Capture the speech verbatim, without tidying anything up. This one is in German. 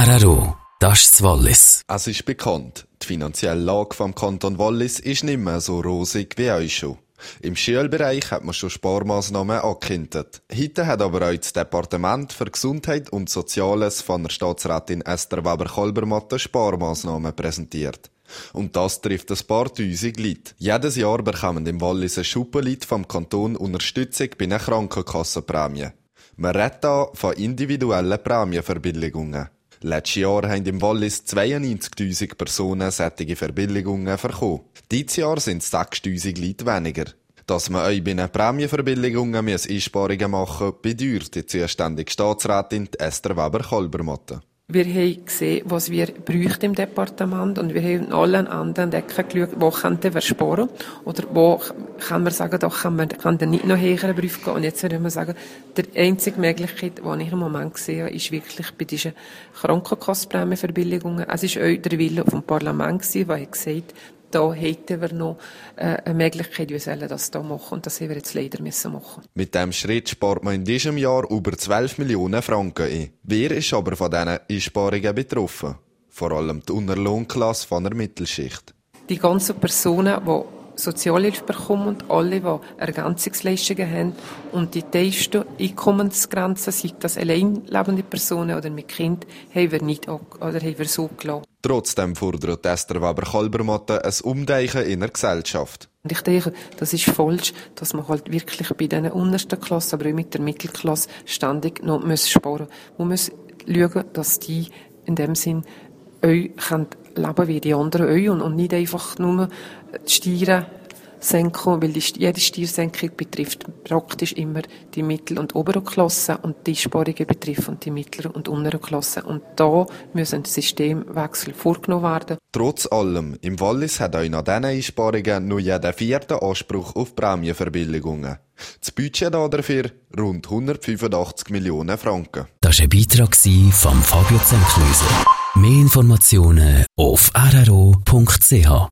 R R O, das ist das Wallis. Es ist bekannt, die finanzielle Lage vom Kanton Wallis ist nicht mehr so rosig wie euch schon. Im Schulbereich hat man schon Sparmaßnahmen angekündigt. Heute hat aber auch das Departement für Gesundheit und Soziales von der Staatsrätin Esther Weber-Kolbermatte Sparmaßnahmen präsentiert. Und das trifft ein paar tausend Leute. Jedes Jahr bekommen im Wallis ein Schuppen Leute vom Kanton Unterstützung bei einer Krankenkassenprämie. Man redet hier von individuellen Prämienverbilligungen. Letztes Jahr haben im Wallis zweiundneunzigtausend Personen solche Verbilligungen bekommen. Dieses Jahr sind es sechstausend Leute weniger. Dass man euch bei den Prämienverbilligungen Einsparungen machen muss, bedeutet die zuständige Staatsrätin Esther Weber-Kolbermatte. Wir haben gesehen, was wir bräuchten im Departement und wir haben in allen anderen Decken geschaut, wo könnten wir sparen oder wo kann man sagen, doch kann man kann dann nicht noch höheren Berufe gehen. Und jetzt würde man sagen, die einzige Möglichkeit, die ich im Moment sehe, ist wirklich bei diesen Krankenkassenprämienverbilligungen. Es war auch der Wille vom Parlament, der hat gesagt, da hätten wir noch äh, eine Möglichkeit, wir sollen das da machen. Und das haben wir jetzt leider müssen machen. Mit diesem Schritt spart man in diesem Jahr über zwölf Millionen Franken ein. Wer ist aber von diesen Einsparungen betroffen? Vor allem die Unterlohnklasse von der Mittelschicht. Die ganzen Personen, die Sozialhilfe bekommen und alle, die Ergänzungsleistungen haben und die tiefsten Einkommensgrenzen, sei das alleinlebende Personen oder mit Kind, haben wir nicht oder haben wir so gelassen. Trotzdem fordert Esther Weber-Kolbermatte ein Umdenken in der Gesellschaft. Und ich denke, das ist falsch, dass man halt wirklich bei diesen untersten Klassen, aber auch mit der Mittelklasse ständig noch sparen muss. Man muss schauen, dass die in dem Sinn euch leben wie die anderen euch und, und nicht einfach nur die Steuern senken, weil die, jede Steuersenkung betrifft praktisch immer die Mittel- und oberen Klassen und die Einsparungen betreffen die mittleren und unteren Klassen. Und da müssen ein Systemwechsel vorgenommen werden. Trotz allem, im Wallis hat auch nach diesen Einsparungen nur jeder vierte Anspruch auf Prämienverbilligungen. Das Budget dafür rund hundertfünfundachtzig Millionen Franken. Das war ein Beitrag von Fabio Zemklöser. Mehr Informationen auf r r o punkt c h.